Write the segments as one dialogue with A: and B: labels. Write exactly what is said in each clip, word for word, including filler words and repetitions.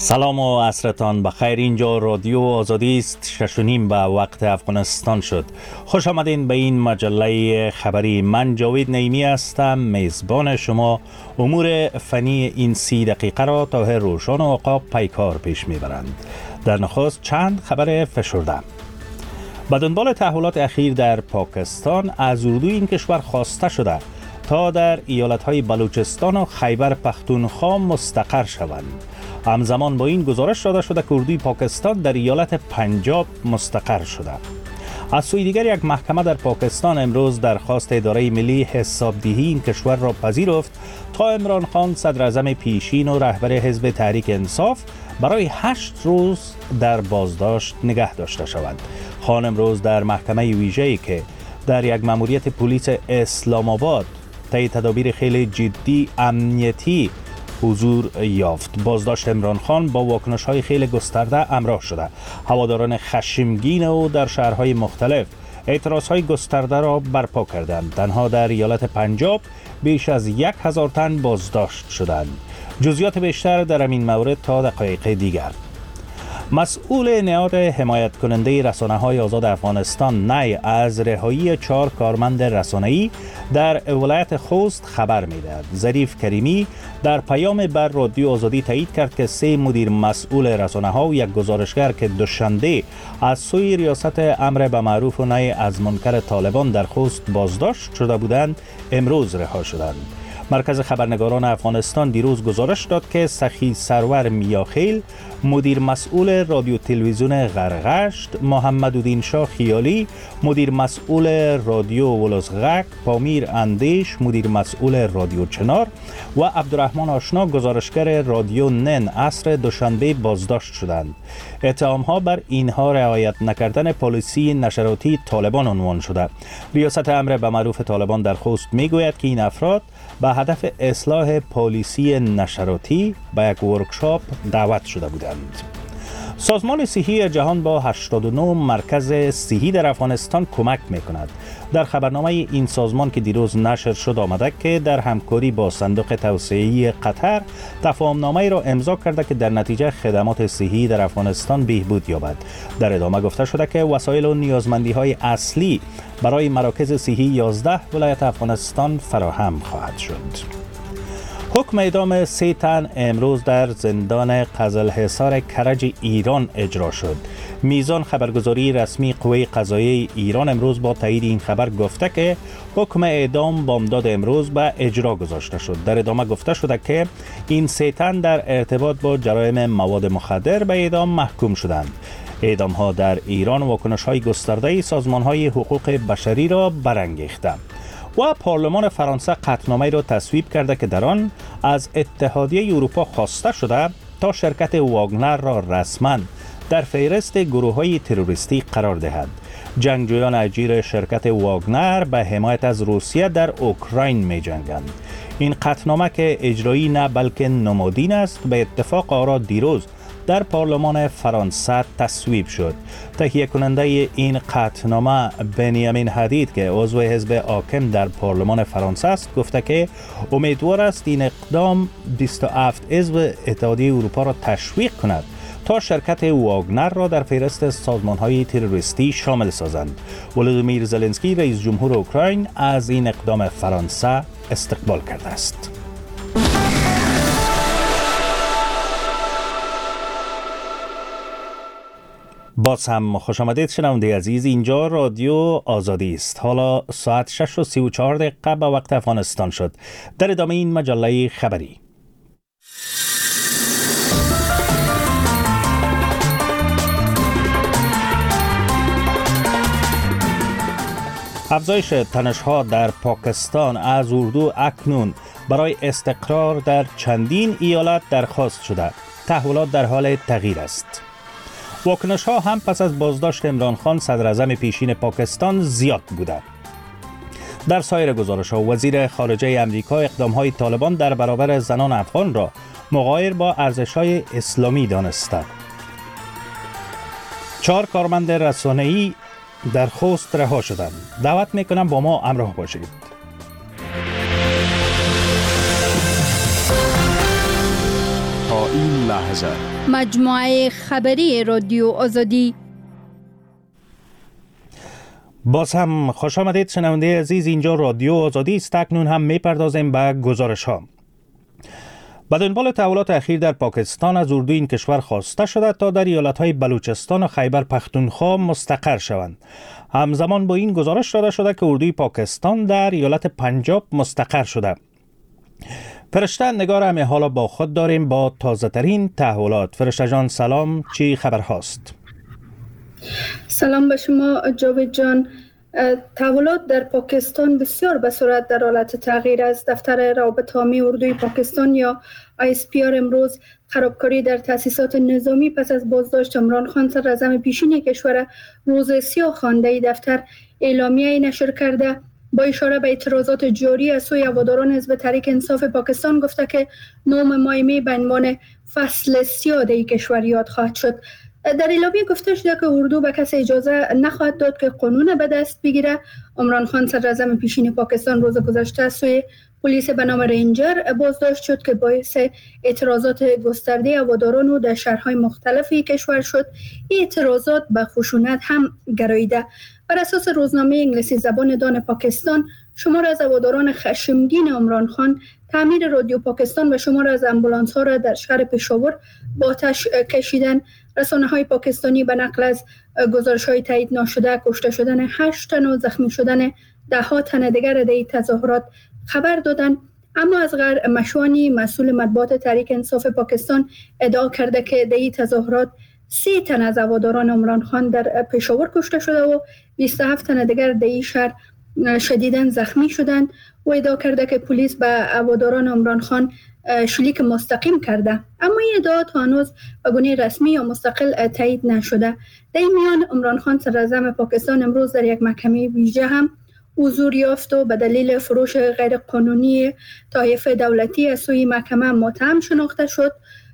A: سلام و عصرتان بخیر. اینجا رادیو آزادی است. شش و نیم به وقت افغانستان شد. خوش آمدین به این مجله خبری. من جاوید نعیمی هستم، میزبان شما. امور فنی این سی دقیقه را طاهر روشن و عقاب پیکار پیش میبرند. در نخست چند خبر فشرده. به دنبال تحولات اخیر در پاکستان، از اردوی این کشور خواسته شده تا در ایالت‌های بلوچستان و خیبر پختونخوا مستقر شوند. همزمان با این گزارش داده شده که اردوی پاکستان در ایالت پنجاب مستقر شده. از سوی دیگر، یک محکمه در پاکستان امروز درخواست اداره ملی حسابدهی این کشور را پذیرفت تا عمران خان صدر اعظم پیشین و رهبر حزب تحریک انصاف برای هشت روز در بازداشت نگه داشته شود. خان امروز در محکمه ویژه‌ای که در یک مأموریت پلیس اسلام آباد طی تدابیر خیلی جدی امنیتی حضور یافت. بازداشت عمران خان با واکنش‌های خیلی گسترده همراه شده. هواداران خشمگین او در شهرهای مختلف اعتراضهای گسترده را برپا کردند. تنها در ایالت پنجاب بیش از یک هزار تن بازداشت شدند. جزئیات بیشتر در این مورد تا دقایق دیگر. مسئول نهاد حمایت کننده رسانه‌های آزاد افغانستان نی از رهایی چهار کارمند رسانه‌ای در ولایت خوست خبر می‌دهد. ظریف کریمی در پیام بر رادیو آزادی تایید کرد که سه مدیر مسئول رسانه‌ها و یک گزارشگر که دوشنبه از سوی ریاست امر به معروف و نهی از منکر طالبان در خوست بازداشت شده بودند، امروز رها شدند. مرکز خبرنگاران افغانستان دیروز گزارش داد که سخی سرور میاخیل، مدیر مسئول رادیو تلویزیون غرغشت، محمدالدین شاه خیالی، مدیر مسئول رادیو ولوزغک، پامیر اندیش، مدیر مسئول رادیو چنار و عبدالرحمن آشنا، گزارشگر رادیو نن عصر دوشنبه بازداشت شدند. اتهام‌ها بر اینها رعایت نکردن پالیسی نشراتی طالبان عنوان شده. ریاست امر به معروف طالبان در خوست میگوید که این افراد به هدف اصلاح پالیسی نشراتی به یک ورکشاپ دعوت شده بودند. سازمان صحی جهان با هشتاد و نه مرکز صحی در افغانستان کمک می‌کند. در خبرنامه این سازمان که دیروز نشر شد آمده که در همکاری با صندوق توسعه‌ای قطر تفاهم‌نامه‌ای را امضا کرده که در نتیجه خدمات صحی در افغانستان بهبود یابد. در ادامه گفته شده که وسایل و نیازمندی‌های اصلی برای مراکز صحی یازده ولایت افغانستان فراهم خواهد شد. حکم اعدام سه تن امروز در زندان قزلحصار کرج ایران اجرا شد. میزان خبرگزاری رسمی قوه قضاییه ایران امروز با تایید این خبر گفته که حکم اعدام بامداد امروز به اجرا گذاشته شد. در ادامه گفته شده که این سه تن در ارتباط با جرایم مواد مخدر به اعدام محکوم شدند. اعدام ها در ایران واکنش های گسترده سازمان های حقوق بشری را برانگیخته. و پارلمان فرانسه قطعنامه‌ای را تصویب کرده که در آن از اتحادیه اروپا خواسته شده تا شرکت واگنر را رسما در فهرست گروه‌های تروریستی قرار دهد. جنگجویان اجیر شرکت واگنر به حمایت از روسیه در اوکراین می‌جنگند. این قطعنامه که اجرایی نه بلکه نمادین است، به اتفاق آرا دیروز در پارلمان فرانسه تصویب شد. تهیه کننده این قطعنامه بنیامین حدید که عضو حزب حاکم در پارلمان فرانسه است گفته که امیدوار است این اقدام بیست و هفت عضو اتحادیه اروپا را تشویق کند تا شرکت واگنر را در فهرست سازمان‌های تروریستی شامل سازند. ولودیمیر زلنسکی رئیس جمهور اوکراین از این اقدام فرانسه استقبال کرده است. باز هم خوش آمدید شنونده عزیز. اینجا رادیو آزادی است. حالا ساعت شش و سی و چهار دقیقه به وقت افغانستان شد. در ادامه این مجله خبری. افزایش تنش‌ها در پاکستان از اردو اکنون برای استقرار در چندین ایالت درخواست شده. تحولات در حال تغییر است. واکنش ها هم پس از بازداشت عمران خان صدر اعظم پیشین پاکستان زیاد بوده. در سایر گزارش ها وزیر خارجه امریکا اقدام های طالبان در برابر زنان افغان را مغایر با ارزش های اسلامی دانسته. چهار کارمند رسانه‌ای در خوست رها شدند. دعوت میکنم با ما همراه باشید.
B: تا این لحظه مجموعه خبری رادیو آزادی.
A: باز هم خوش آمدید شنونده عزیز، اینجا رادیو آزادی است. اکنون هم میپردازیم به گزارش ها. با دنبال تحولات اخیر در پاکستان از اردوی این کشور خواسته شده تا در ایالت‌های بلوچستان و خیبر پختونخوا مستقر شوند. همزمان با این گزارش داده شده که اردوی پاکستان در ایالت پنجاب مستقر شده. فرشته نگار همه حالا با خود داریم با تازه ترین تحولات. فرشته جان سلام، چی خبر هاست؟
C: سلام به شما جاوید جان. تحولات در پاکستان بسیار به سرعت در حالت تغییر است. دفتر روابط عامی اردوی پاکستان یا آی اس پی آر امروز خرابکاری در تأسیسات نظامی پس از بازداشت عمران خان صدراعظم پیشین کشور روز سیاه خوانده. دفتر اعلامیه‌ای نشر کرده با اشاره به اعتراضات جاری از سوی هواداران حزب تحریک انصاف پاکستان گفته که نهم مای می به عنوان فصل سیاه این کشور یاد خواهد شد. در اعلامیه گفته شده که اردو به کسی اجازه نخواهد داد که قانون به دست بگیره. عمران خان صدراعظم پیشین پاکستان روز گذشته از سوی پلیس به نام رنجر بازداشت شد که باعث اعتراضات گسترده هواداران و در شهرهای مختلفی کشور شد. این اعتراضات به خشونت هم گراییده. بر اساس روزنامه انگلیسی زبان دان پاکستان، شمار از هواداران خشمگین عمران خان تعمیر رادیو پاکستان و شمار از امبولانس ها را در شهر پشاور با آتش کشیدن. رسانه های پاکستانی به نقل از گزارش های تایید ناشده کشته شدن هشت تن و زخمی شدن ده ها تن دیگر در این تظاهرات خبر دادند. اما از غیر مشوانی مسئول مطبوعات تحریک انصاف پاکستان ادعا کرده که در این تظاهرات سی تن از هواداران عمران خان در پشاور کشته شده و بیست و هفت تن دیگر در این شهر شدیداً زخمی شدند و ادعا کرده که پلیس به هواداران عمران خان شلیک مستقیم کرده. اما این ادعا تا هنوز به گونه رسمی یا مستقل تایید نشده. در این میان عمران خان صدراعظم پاکستان امروز در یک محکمه ویژه هم حضور یافت و به دلیل فروش غیرقانونی طایف دولتی از سوی محکمه متهم شناخته شد.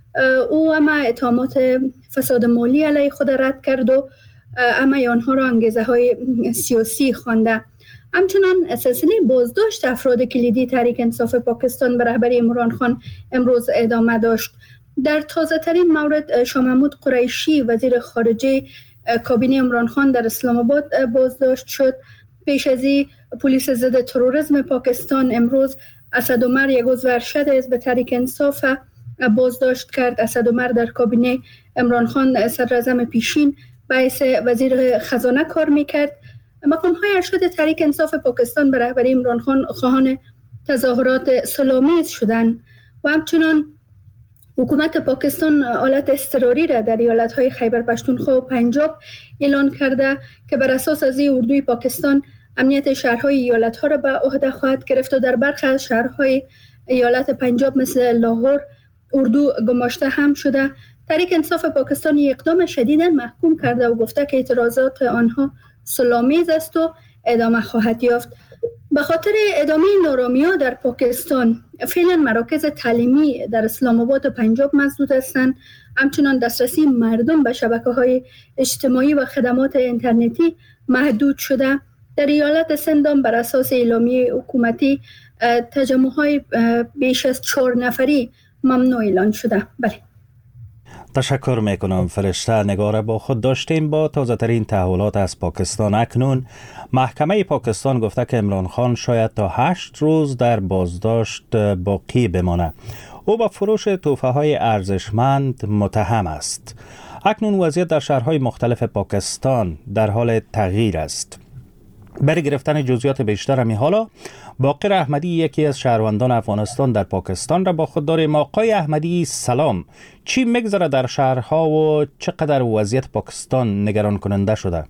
C: او اما اتهامات فساد مالی علیه خود رد کرد و اما آنها را انگیزه های سیاسی خوانده. همچنان سلسله بازداشت افراد کلیدی تحریک انصاف پاکستان به رهبری عمران خان امروز ادامه داشت. در تازه ترین مورد شاه محمود قریشی وزیر خارجه کابینه عمران خان در اسلام آباد بازداشت شد. پیش از این پلیس ضد تروریسم پاکستان امروز اسد عمر یک عضو ارشد حزب تحریک انصاف بازداشت کرد. اسد عمر در کابینه عمران خان صدراعظم پیشین باعث وزیر خزانه کار میکرد. مقام های ارشد تحریک انصاف پاکستان به رهبری عمران خان خواهان تظاهرات صلح‌آمیز شدند و همچنان حکومت پاکستان حالت اضطراری را در ایالت‌های خیبر پختونخوا و پنجاب اعلان کرده که بر اساس از این اردوی پاکستان امنیت شهرهای ایالت‌ها را به عهده خواهد گرفت و در برخی از شهرهای ایالت پنجاب مثل لاهور اردو گماشته هم شده. تحریک انصاف پاکستان اقدام شدیداً محکوم کرده و گفته که اعتراضات آنها صلح‌آمیز است و ادامه خواهد یافت. به خاطر ادامه نارامی‌ها در پاکستان فعلا مراکز تعلیمی در اسلام آباد و پنجاب مسدود هستند. همچنان دسترسی مردم به شبکه‌های اجتماعی و خدمات اینترنتی محدود شده. در ایالت سند بر اساس اعلامیه حکومتی تجمع‌های بیش از چهار نفری ممنوع اعلان شده. بله.
A: تشکر میکنم فرشته نگار. با خود داشتیم با تازه ترین تحولات از پاکستان. اکنون محکمه پاکستان گفته که عمران خان شاید تا هشت روز در بازداشت باقی بمانه. او با فروش تحفه های ارزشمند متهم است. اکنون وضعیت در شهرهای مختلف پاکستان در حال تغییر است. برای گرفتن جزئیات بیشتر همی حالا باقر احمدی یکی از شهروندان افغانستان در پاکستان را با خود داریم. آقای احمدی سلام، چی میگذره در شهرها و چقدر وضعیت پاکستان نگران کننده شده؟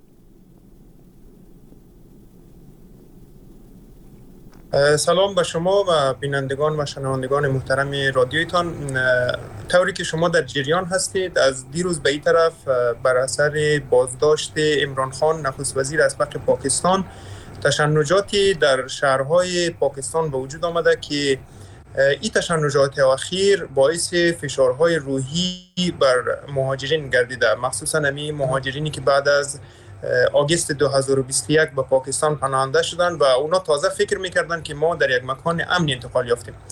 D: سلام به شما و بینندگان و شنوندگان محترم رادیویتان. طوری که شما در جریان هستید، از دیروز به این طرف بر اثر بازداشت عمران خان نخست وزیر اسبق پاکستان تشنجاتی در شهرهای پاکستان به وجود آمده که این تشنجات اخیر باعث فشارهای روحی بر مهاجرین گردیده، مخصوصا امی مهاجرینی که بعد از آگوست دو هزار و بیست و یک به پاکستان پناهنده شدند و اونا تازه فکر میکردن که ما در یک مکان امنی انتقال یافتیم.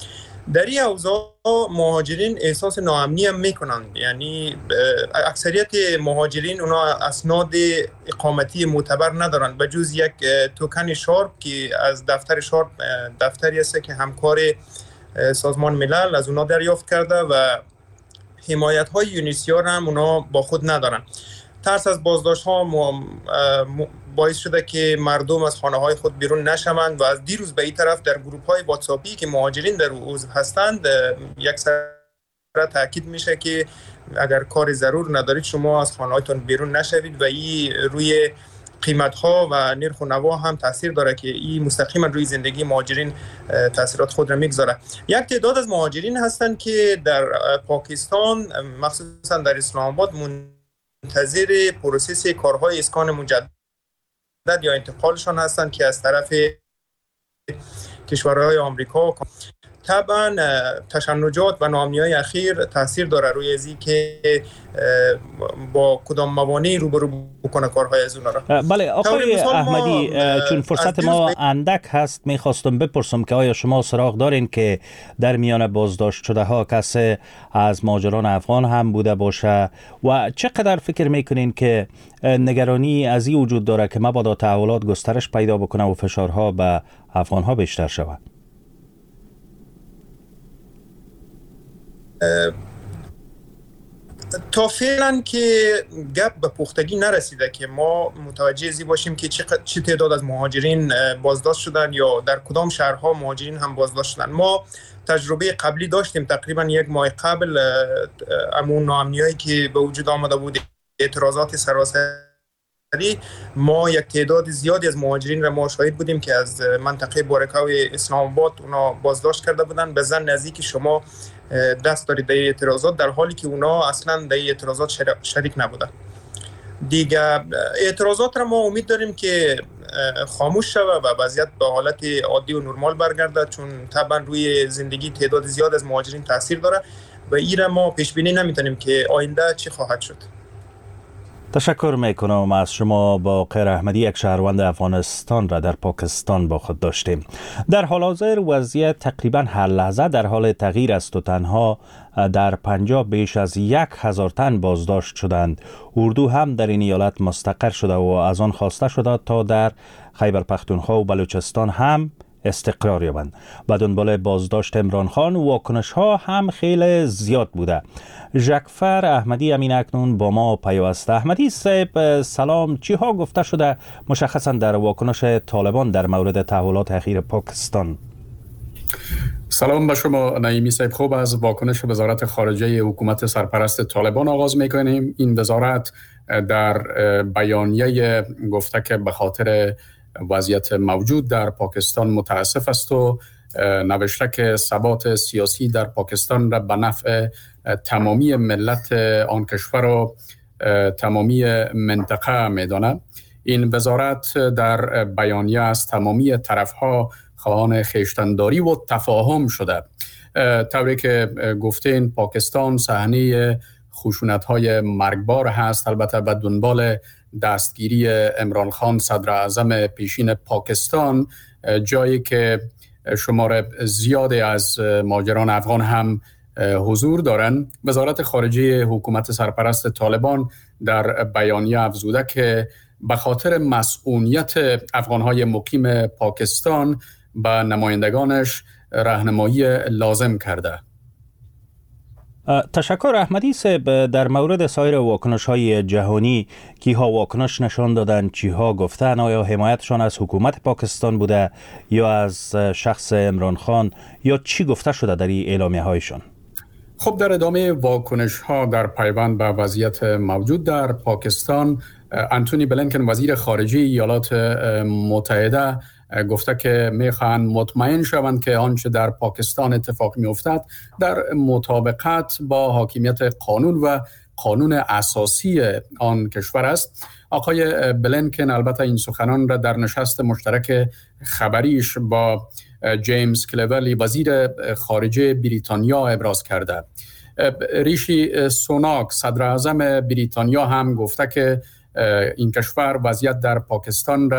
D: در این اوضاع مهاجرین احساس ناامنی هم میکنند. یعنی اکثریت مهاجرین اونا اسناد اقامتی معتبر ندارند به جز یک توکن شارپ که از دفتر شارپ دفتری است که همکار سازمان ملل از اونا دریافت کرده و حمایت های یونیسیار هم اونا با خود ندارن. ترس از بازداشت ها باعث شده که مردم از خانه های خود بیرون نشوند و از دیروز به این طرف در گروپ های واتساپی که مهاجرین در عضو هستند یک سر تاکید میشه که اگر کار ضرور ندارید شما از خانه هایتون بیرون نشوید و این روی قیمت ها و نرخ و نوا هم تاثیر داره که این مستقیما روی زندگی مهاجرین تاثیرات خود را میگذاره. یک تعداد از مهاجرین هستند که در پاکستان مخصوصا در اسلام آباد منتظر پروسس کارهای اسکان مجدد یا انتقالشان هستند که از طرف کشورهای آمریکا. طبعا تشنجات و ناامنی‌های اخیر تاثیر داره روی ازی که با کدام موانعی روبرو بکنه کارهای از اونها را.
A: بله آقای احمدی، چون فرصت ما اندک هست میخواستم بپرسم که آیا شما سراغ دارین که در میان بازداشت شده ها کسی از مهاجران افغان هم بوده باشه و چقدر فکر میکنین که نگرانی از این وجود داره که مبادا تحولات گسترش پیدا بکنه و فشارها به افغان ها بیشتر شود؟
D: تا فعلا که گپ به پختگی نرسیده که ما متوجه ازی باشیم که چه تعداد از مهاجرین بازداشت شدن یا در کدام شهرها مهاجرین هم بازداشت شدن. ما تجربه قبلی داشتیم تقریبا یک ماه قبل امون ناامنیایی که به وجود آمده بود، اعتراضات سراسری، ما یک تعداد زیادی از مهاجرین را ما شاهد بودیم که از منطقه بارکاوی اسلام آباد اونا بازداشت کرده بودن به ظن نزدیک شما دست دارید در اعتراضات، در حالی که اونا اصلا در اعتراضات شریک نبودن. دیگه اعتراضات را ما امید داریم که خاموش شوه و وضعیت به حالت عادی و نرمال برگرده، چون طبعا روی زندگی تعداد زیاد از مهاجرین تاثیر داره و این را ما پیش بینی نمیتونیم که آینده چی خواهد شد.
A: تشکر میکنم از شما. باقر احمدی، یک شهروند افغانستان را در پاکستان با خود داشتیم. در حال حاضر وضعیت تقریبا هر لحظه در حال تغییر است و تنها در پنجاب بیش از یک هزار تن بازداشت شدند. اردو هم در این ایالت مستقر شده و از آن خواسته شده تا در خیبر پختونخوا و بلوچستان هم استقرار یابند. به دنبال بازداشت عمران خان واکنش ها هم خیلی زیاد بوده. ژکفر احمدی امین اکنون با ما پیوسته. احمدی صاحب سلام، چی ها گفته شده مشخصا در واکنش طالبان در مورد تحولات اخیر پاکستان؟
E: سلام به شما نعیمی صاحب. خوب، از واکنش وزارت خارجه حکومت سرپرست طالبان آغاز میکنیم. این وزارت در بیانیه گفته که به خاطر وضعیت موجود در پاکستان متاسف است و نوشته که ثبات سیاسی در پاکستان را به نفع تمامی ملت آن کشور و تمامی منطقه می‌داند. این وزارت در بیانیه از تمامی طرف‌ها خواهان خویشتن‌داری و تفاهم شده. طوری که گفتین پاکستان صحنه خشونت‌های مرگبار هست، البته به دنبال دستگیری عمران خان صدر اعظم پیشین پاکستان، جایی که شمار زیادی از مهاجران افغان هم حضور دارند. وزارت خارجه حکومت سرپرست طالبان در بیانیه افزوده که به خاطر مسئولیت افغان‌های مقیم پاکستان به نمایندگانش راهنمایی لازم کرده.
A: تشکر احمدی صاحب. در مورد سایر واکنش های جهانی، کی ها واکنش نشان دادن، چی ها گفتن؟ آیا حمایتشان از حکومت پاکستان بوده یا از شخص عمران خان، یا چی گفته شده در این اعلامیه هایشان؟
E: خب در ادامه واکنش ها در پیوند به وضعیت موجود در پاکستان، انتونی بلینکن وزیر خارجه ایالات متحده گفته که میخواهند مطمئن شوند که آنچه در پاکستان اتفاق میافتد در مطابقت با حاکمیت قانون و قانون اساسی آن کشور است. آقای بلینکن البته این سخنان را در نشست مشترک خبریش با جیمز کلیولی وزیر خارجه بریتانیا ابراز کرده. ریشی سوناک صدر اعظم بریتانیا هم گفته که این کشور وضعیت در پاکستان را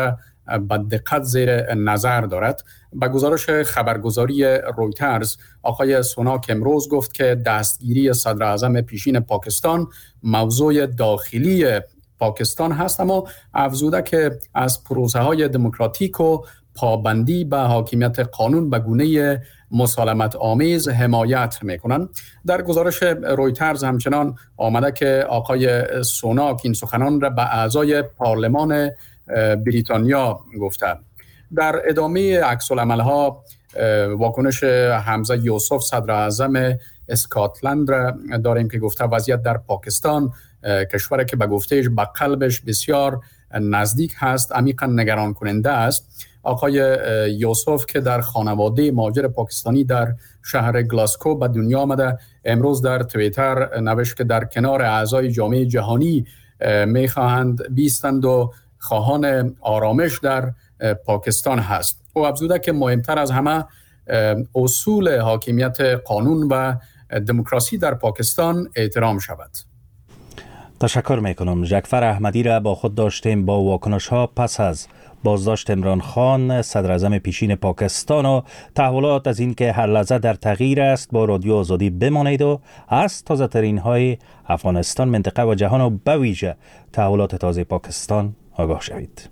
E: به دقت زیر نظر دارد. به گزارش خبرگزاری رویترز، آقای سوناک امروز گفت که دستگیری صدر اعظم پیشین پاکستان موضوع داخلی پاکستان هست، اما افزوده که از پروسه های دموکراتیک و پابندی به حاکمیت قانون به گونه مسالمت آمیز حمایت میکنند. در گزارش رویترز همچنان آمده که آقای سوناک این سخنان را به اعضای پارلمان بریتانیا گفته. در ادامه عکس العمل‌ها واکنش حمزه یوسف صدر اعظم اسکاتلند را داریم که گفته وضعیت در پاکستان، کشوری که به گفتهش به قلبش بسیار نزدیک هست، عمیقا نگران کننده است. آقای یوسف که در خانواده مهاجر پاکستانی در شهر گلاسکو به دنیا آمده، امروز در توییتر نوشت که در کنار اعضای جامعه جهانی میخواهند بیستند و خواهان آرامش در پاکستان هست. او افزوده که مهمتر از همه اصول حاکمیت قانون و دموکراسی در پاکستان احترام شود.
A: تشکر میکنم. جعفر احمدی را با خود داشتیم با واکنش ها پس از بازداشت عمران خان صدر اعظم پیشین پاکستان و تحولات از این که هر لحظه در تغییر است. با رادیو آزادی بمانید و از تازه ترین های افغانستان، منطقه و جهان و به ویژه تحولات تازه پاکستان آگاه شوید.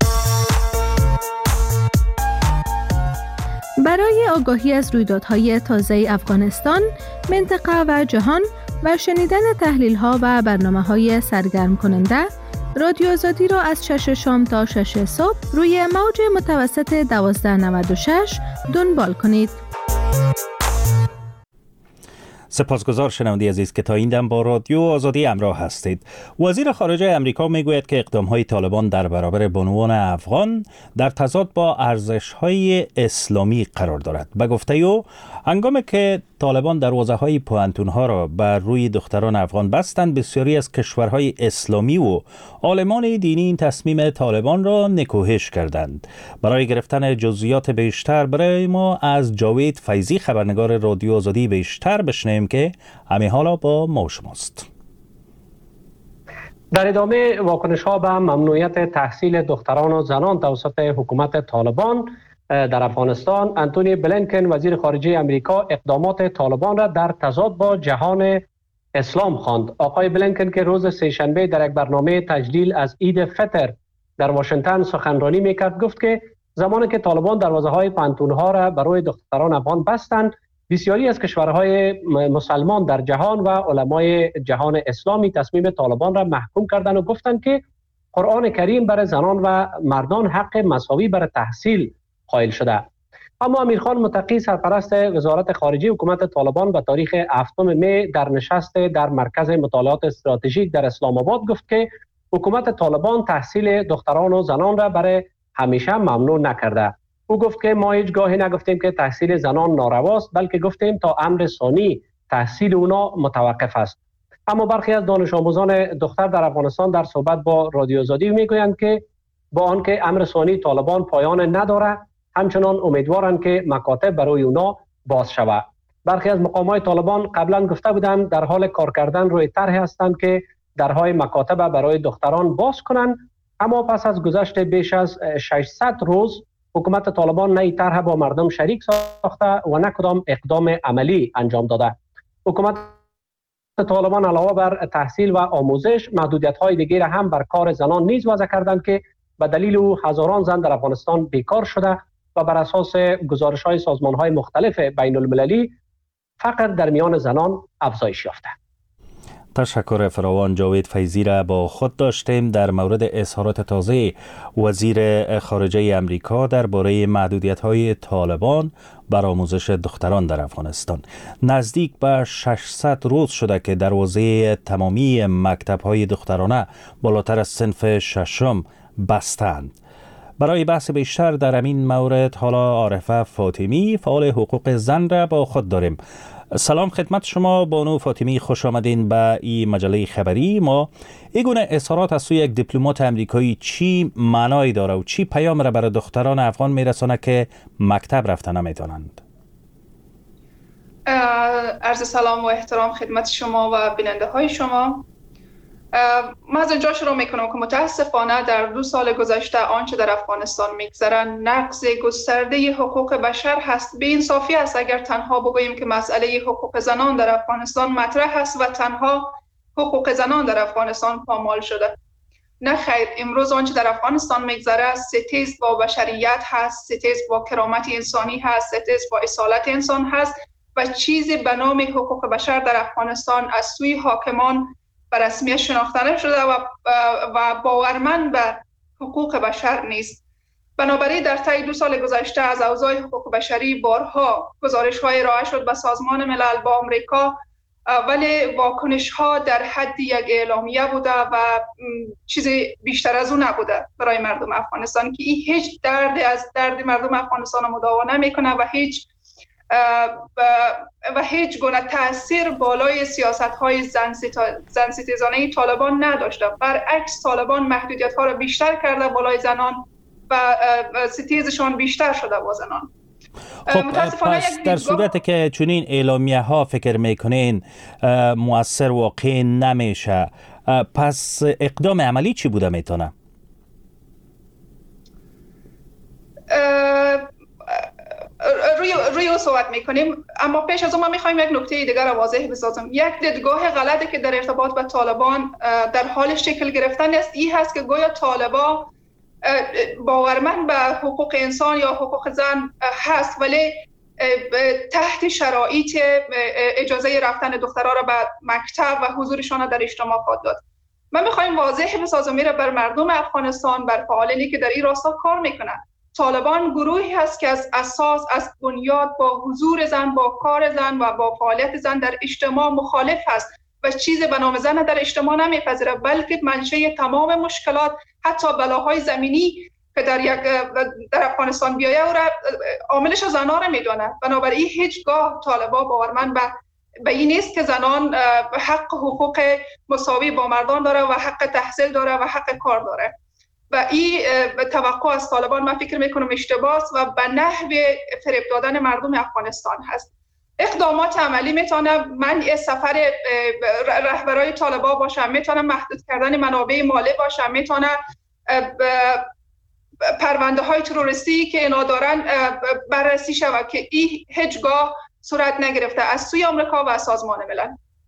F: برای آگاهی از رویدادهای تازه افغانستان، منطقه و جهان و شنیدن تحلیل‌ها و برنامه‌های سرگرم کننده، رادیو آزادی را از شش شام تا شش صبح روی موج متوسط دوازده نود و شش دنبال کنید.
A: سپاسگزار شنونده عزیز که تا این دم با رادیو آزادی همراه هستید. وزیر خارجه امریکا میگوید که اقدام‌های طالبان در برابر بانوان افغان در تضاد با ارزش‌های اسلامی قرار دارد. به گفته او، هنگامی که طالبان دروازه‌های پوهنتون‌ها را بر روی دختران افغان بستند، بسیاری از کشورهای اسلامی و عالمان دینی این تصمیم طالبان را نکوهش کردند. برای گرفتن جزئیات بیشتر برای ما از جاوید فیضی خبرنگار رادیو آزادی بیشتر بشنویم که همه حالا با ما شماست.
G: در ادامه واکنش ها به ممنوعیت تحصیل دختران و زنان توسط حکومت طالبان در افغانستان، انتونی بلینکن وزیر خارجه امریکا اقدامات طالبان را در تضاد با جهان اسلام خواند. آقای بلینکن که روز سه‌شنبه در یک برنامه تجلیل از عید فطر در واشنگتن سخنرانی میکرد، گفت که زمانی که طالبان دروازه های پانتون‌ها را برای دختران افغان بستند، بسیاری از کشورهای مسلمان در جهان و علمای جهان اسلامی تصمیم طالبان را محکوم کردند و گفتند که قرآن کریم برای زنان و مردان حق مساوی برای تحصیل قائل شده. اما امیرخان متقی سرپرست وزارت خارجه حکومت طالبان به تاریخ هفتم می در نشست در مرکز مطالعات استراتژیک در اسلام آباد گفت که حکومت طالبان تحصیل دختران و زنان را برای همیشه ممنوع نکرده. او گفت که ما هیچ گاهی نگفتیم که تحصیل زنان نارواست، بلکه گفتیم تا امر ثانی تحصیل اونا متوقف است. اما برخی از دانش آموزان دختر در افغانستان در صحبت با رادیو آزادی میگویند که با آنکه امر ثانی طالبان پایان نداره، همچنان امیدوارند که مکاتب برای اونا باز شود. برخی از مقامات طالبان قبلا گفته بودند در حال کار کردن روی طرح هستند که درهای مکاتب برای دختران باز کنند، اما پس از گذشت بیش از ششصد روز حکومت طالبان نه این طرح با مردم شریک ساخته و نه کدام اقدام عملی انجام داده. حکومت طالبان علاوه بر تحصیل و آموزش، محدودیت‌های دیگر هم بر کار زنان نیز وضع کردند که به دلیل او هزاران زن در افغانستان بیکار شده و بر اساس گزارش‌های سازمان‌های مختلف بین المللی فقر در میان زنان افزایش یافته.
A: تشکر فراوان. جاوید فیضی را با خود داشتیم در مورد اظهارات تازه وزیر خارجه امریکا درباره محدودیت‌های طالبان بر آموزش دختران در افغانستان. نزدیک به ششصد روز شده که دروازه تمامی مکتب‌های دخترانه بالاتر از صنف ششم بستند. برای بحث بیشتر در همین مورد حالا عارفه فاطمی فعال حقوق زن را با خود داریم. سلام خدمت شما بانو فاطمی، خوش آمدین به این مجله خبری ما. این گونه اظهارات از سوی یک دیپلمات امریکایی چی معنایی داره و چی پیام را برای دختران افغان میرسونه که مکتب رفته نمیتونند؟
H: عرض سلام و احترام خدمت شما و بیننده های شما. من از اینجا شروع میکنم که متاسفانه در دو سال گذشته آنچه در افغانستان میگذره نقض گسترده حقوق بشر هست. به انصافی است اگر تنها بگوییم که مسئله حقوق زنان در افغانستان مطرح است و تنها حقوق زنان در افغانستان پامال شده. نه خیر، امروز آنچه در افغانستان میگذره ستیز با بشریت هست، ستیز با کرامت انسانی هست، ستیز با اصالت انسان هست و چیزی به نام حقوق بشر در افغانستان از سوی حاکمان به رسمیت شناخته نشده و و باورمند به حقوق بشر نیست. بنابراین در طی دو سال گذشته از اوضاع حقوق بشری بارها گزارش‌های ارائه شد به سازمان ملل، با آمریکا، ولی واکنش‌ها در حد یک اعلامیه بوده و چیز بیشتر از اون نبوده برای مردم افغانستان که این هیچ درد از درد مردم افغانستان رو مداوا نمی‌کنه و هیچ و هیچ گونه تأثیر بالای سیاست‌های زن ستیزانه طالبان نداشته. برعکس طالبان محدودیت‌ها را بیشتر کرده بالای زنان و ستیزشان بیشتر شده با زنان.
A: خب پس در صورتی که چنین اعلامیه ها فکر میکنین مؤثر واقع نمیشه، پس اقدام عملی چی بوده میتونه؟
H: روی روی صحبت میکنیم، اما پیش از اون ما میخوایم یک نکته دیگر را واضح بسازم. یک دیدگاه غلطی که در ارتباط با طالبان در حال شکل گرفتن است این هست که گویا طالبان باورمند به حقوق انسان یا حقوق زن هست ولی تحت شرایط اجازه رفتن دخترها را به مکتب و حضورشان در اجتماع خواهد داد. من میخوایم واضح بسازم میره بر مردم افغانستان، بر فعالانی که در این راستا کار میکنن. طالبان گروهی هست که از اساس از بنیاد با حضور زن، با کار زن و با فعالیت زن در اجتماع مخالف هست و چیزی به نام زن در اجتماع نمیپذیره، بلکه منشأ تمام مشکلات حتی بلاهای زمینی که در یک در افغانستان بیایه او را عاملش زنان را میدونه. بنابراین هیچگاه طالبان باورمند به به این نیست که زنان حق حقوق مساوی با مردان داره و حق تحصیل داره و حق کار داره و این توقع از طالبان من فکر میکنم اشتباه است و به نحو فریب دادن مردم افغانستان هست. اقدامات عملی میتونه منع سفر رهبرای طالبان باشه، میتونه محدود کردن منابع مالی باشه، میتونه پرونده های تروریستی که اینا دارن بررسی شود که این هیچگاه صورت نگرفته از سوی آمریکا و سازمان ملل.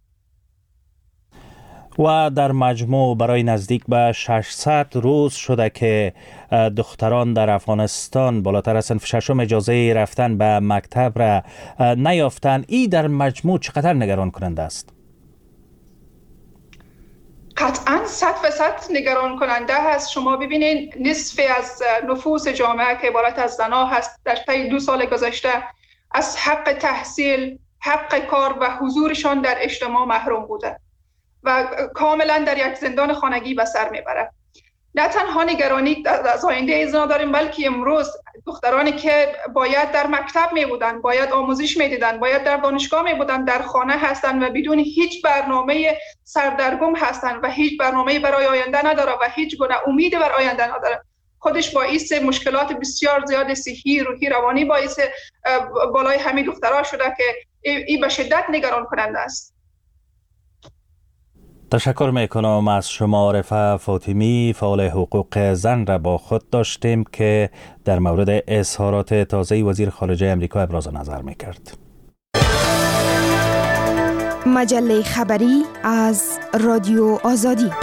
A: و در مجموع برای نزدیک به ششصد روز شده که دختران در افغانستان بالاتر از صنف ششم اجازه رفتن به مکتب را نیافتند. این در مجموع چقدر نگران کننده است؟
H: قطعاً صد فیصد نگران کننده هست. شما ببینید نصف از نفوس جامعه که عبارت از زنها هست در طی دو سال گذشته از حق تحصیل، حق کار و حضورشان در اجتماع محروم بوده و کاملا در یک زندان خانگی به سر میبره. نه تنها نگرانی از آینده زنان داریم بلکه امروز دخترانی که باید در مکتب می بودن، باید آموزش می دیدن، باید در دانشگاه می بودن، در خانه هستن و بدون هیچ برنامه سردرگم هستن و هیچ برنامه برای آینده نداره و هیچ گونه امید بر آینده نداره. خودش باعث مشکلات بسیار زیاد صحی، روحی، روانی باعث بالای همین دخترها شده که این به شدت نگران کننده است.
A: تشکر میکنم از شما. رفعه فاطمی، فعال حقوق زن را با خود داشتیم که در مورد اظهارات تازه وزیر خارجه امریکا ابراز نظر میکرد.
I: مجله خبری از رادیو آزادی.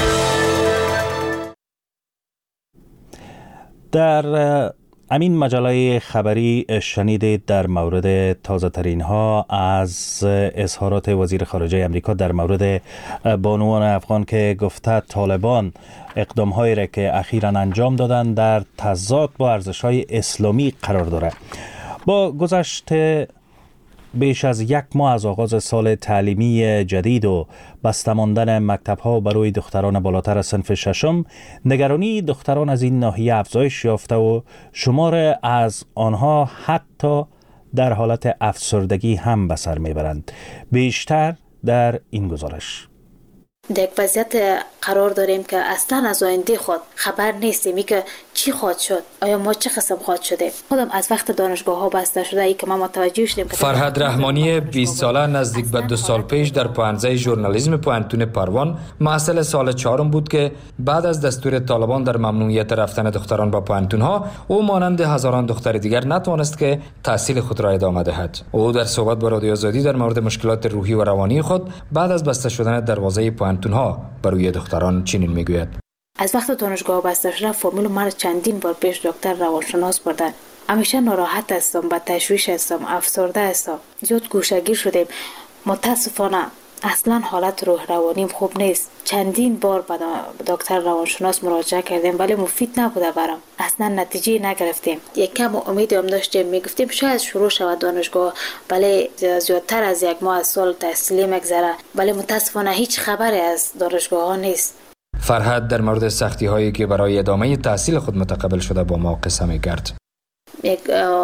A: در امین مجله خبری شنیدید در مورد تازه ترین ها از اظهارات وزیر خارجه امریکا در مورد بانوان افغان که گفته طالبان اقدام هایی را که اخیراً انجام دادن در تضاد با ارزش های اسلامی قرار داره. با گذشت بیش از یک ماه از آغاز سال تعلیمی جدید و بسته ماندن مکتب‌ها برای دختران بالاتر از صنف ششم، نگرانی دختران از این ناحیه افزایش یافته و شمار از آنها حتی در حالت افسردگی هم به سر میبرند. بیشتر در این گزارش.
J: در یک وضعیت قرار داریم که اصلا از آینده خود خبر نیستیم که چی خواهد شد، آیا ما چه قسم خواهد شده. خودم از وقت دانشگاه ها بسته شده ای که ما متوجه شدیم.
K: فرهاد رحمانی بیست ساله نزدیک به دو سال پیش در پوهنځی ژورنالیسم پوهنتون پروان محصل سال چهارم بود که بعد از دستور طالبان در ممنوعیت رفتن دختران به پوهنتون ها، او مانند هزاران دختر دیگر نتوانست که تحصیل خود را ادامه دهد. او در صحبت با رادیو آزادی در مورد مشکلات روحی و روانی خود بعد از بسته شدن دروازه پوهنتون ها بر روی دختران چنین میگوید:
J: از وقت دانشگاه بسته شده فرمول مرا چندین بار پیش دکتر روانشناس بردن. همیشه ناراحت هستم، با تشویش هستم، افسرده هستم، زیاد گوشه‌گیر شدیم. متاسفانه اصلا حالت روح روانیم خوب نیست. چندین بار به دکتر روانشناس مراجعه کردیم ولی مفید نبوده برام. اصلا نتیجه نگرفتیم. یک کم امید هم داشتیم، میگفتیم شاید شروع شود دانشگاه، ولی زیادتر از یک ماه از سال تحصیلی مگذره، ولی متاسفانه هیچ خبری از دانشگاه ها نیست.
K: فرهاد در مورد سختی هایی که برای ادامه تحصیل خود متقبل شده با ما قصه می‌کرد.
J: یک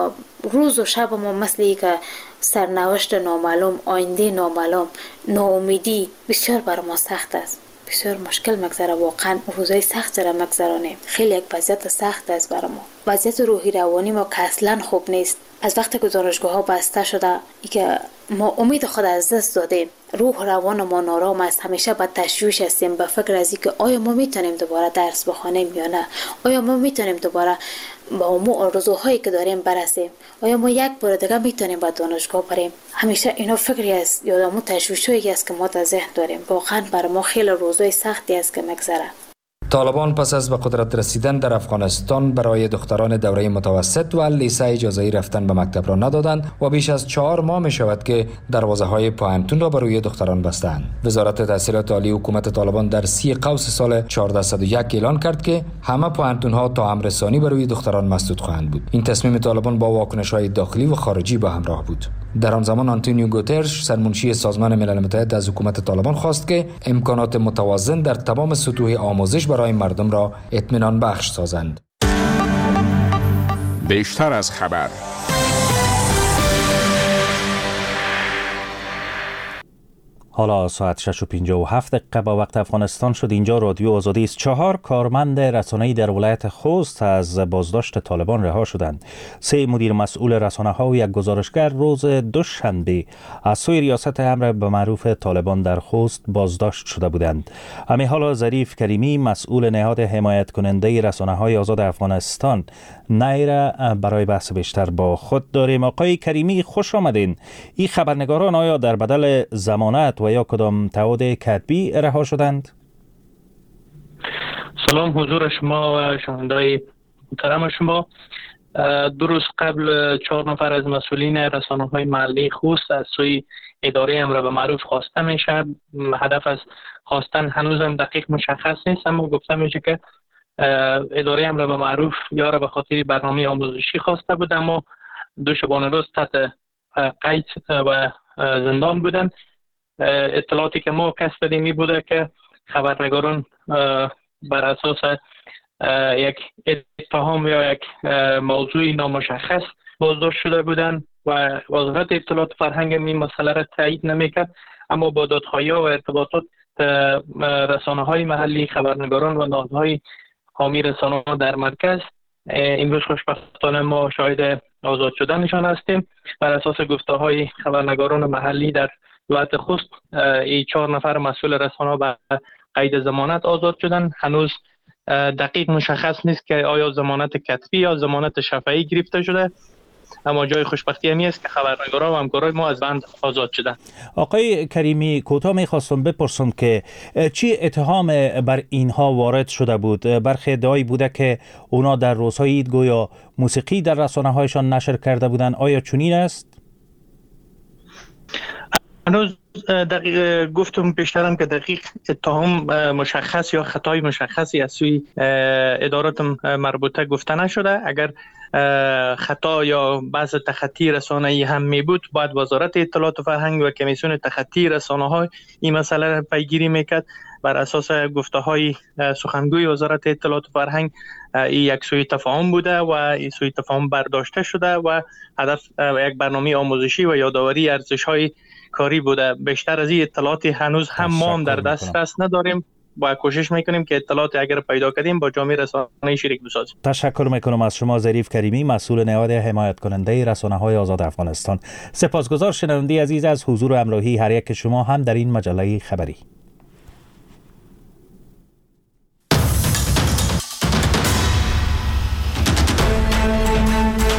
J: روز و شب ما مثل که سرنوشت نامعلوم، آینده نامعلوم، ناامیدی بسیار بر ما سخت است. بسیار مشکل مگذره، واقعا روزای سخت را مگذرانیم. خیلی یک وضعیت سخت است بر ما. وضعیت روحی روانی ما که اصلا خوب نیست. از وقتی که دانشگاه ها بسته شده ای که ما امید خود از دست دادیم، روح و روان ما نارام است. همیشه با تشویش هستیم، به فکر از اینکه آیا ما میتونیم دوباره درس بخوانیم یا نه، آیا ما میتونیم دوباره با اون آرزوهایی که داریم برسیم، آیا ما یک بار دیگه میتونیم به دانشگاه بریم. همیشه اینا فکری است یا دامو تشویشی است که ما در ذهن داریم. واقعا برای ما خیلی روزای سختی است که مگذره.
K: طالبان پس از به قدرت رسیدن در افغانستان برای دختران دوره متوسط و لیسه اجازه رفتن به مکتب را ندادند و بیش از چهار ماه می شود که دروازه های پوهنتون را برای دختران بستند. وزارت تحصیلات عالی حکومت طالبان در سی قوس سال چهارده صد و یک اعلان کرد که همه پوهنتون ها تا امررسانی برای دختران مسدود خواهند بود. این تصمیم طالبان با واکنش های داخلی و خارجی به همراه بود. در آن زمان آنتونیو گوترش سرمنشی سازمان ملل متحد از حکومت طالبان خواست که امکانات متوازن در تمام سطوح آموزش برای مردم را اطمینان بخش سازند.
L: بیشتر از خبر.
A: حالا ساعت شش و پنجاه و هفت دقیقه با وقت افغانستان شد. اینجا رادیو آزادی است. چهار کارمند رسانه‌ای در ولایت خوست از بازداشت طالبان رها شدند. سه مدیر مسئول رسانه‌ها و یک گزارشگر روز دوشنبه از سوی ریاست امر به معروف طالبان در خوست بازداشت شده بودند. امی حالا ظریف کریمی مسئول نهاد حمایت کننده رسانه‌های آزاد افغانستان نیره برای بحث بیشتر با خود داریم. آقای کریمی خوش آمدین. این خبرنگاران آیا در بدل ضمانت و یا کدام تعهد کتبی رها شدند؟
M: سلام حضور شما و شنونده‌های محترم شما. دو روز قبل چهار نفر از مسئولین رسانه‌های محلی خوست از سوی اداره امر به معروف خواسته میشه. هدف از خواستن هنوز هم دقیق مشخص نیست، اما گفته میشه که اداره امر به معروف یا را به خاطر برنامه آموزشی خواسته بود، اما دو شبانه روز تحت قید و زندان بودند. اطلاعاتی که ما کسب کردیم این بوده که خبرنگاران بر اساس یک اتهام یا یک موضوع نامشخص بازداشت شده بودند و وزارت اطلاعات فرهنگ این مسئله را تایید نمیکرد، اما با دادخواهی‌ها و ارتباطات رسانه‌های محلی، خبرنگاران و نهادهای حامی رسانه‌ها در مرکز امروز خوشبختانه ما شاهد آزاد شدنشان هستیم. بر اساس گفته‌های خبرنگاران محلی در ولایت خوست این چهار نفر مسئول رسانه‌ها به قید ضمانت آزاد شدن. هنوز دقیق مشخص نیست که آیا ضمانت کتبی یا ضمانت شفاهی گرفته شده، اما جای خوشبختی همی است که خبرنگاران و همکارای ما از بند آزاد شدن.
A: آقای کریمی کوتاه میخواستم بپرسم که چی اتهام بر اینها وارد شده بود؟ برخی ادعایی بوده که اونا در روزهای عید گویا موسیقی در رسانه‌هایشان نشر کرده بودند. آیا چنین است؟
M: هنوز دقیق گفتم پیشترم که دقیق اتهام مشخص یا خطای مشخصی از سوی ادارات مربوطه گفته نشده. اگر خطا یا بعض تخطی رسانه‌ای هم می بود، باید وزارت اطلاعات و فرهنگ و کمیسیون تخطی رسانه‌ها این مسئله را پیگیری میکرد. بر اساس گفته های سخنگوی وزارت اطلاعات و فرهنگ این یک سوی تفاهم بوده و این سوی تفاهم برداشته شده و هدف یک برنامه آموزشی و یادآوری ارزش های کاری بوده. بیشتر از این اطلاعاتی هنوز هم ما هم در دسترس نداریم و کوشش میکنیم که اطلاعات اگر پیدا کردیم با جامعه رسانه‌ای شریک بسازیم.
A: تشکر میکنم از شما ظریف کریمی، مسئول نهاد حمایت کننده رسانه‌های آزاد افغانستان. سپاسگزار شنونده عزیز از حضور و همراهی هر یک شما هم در این مجله خبری.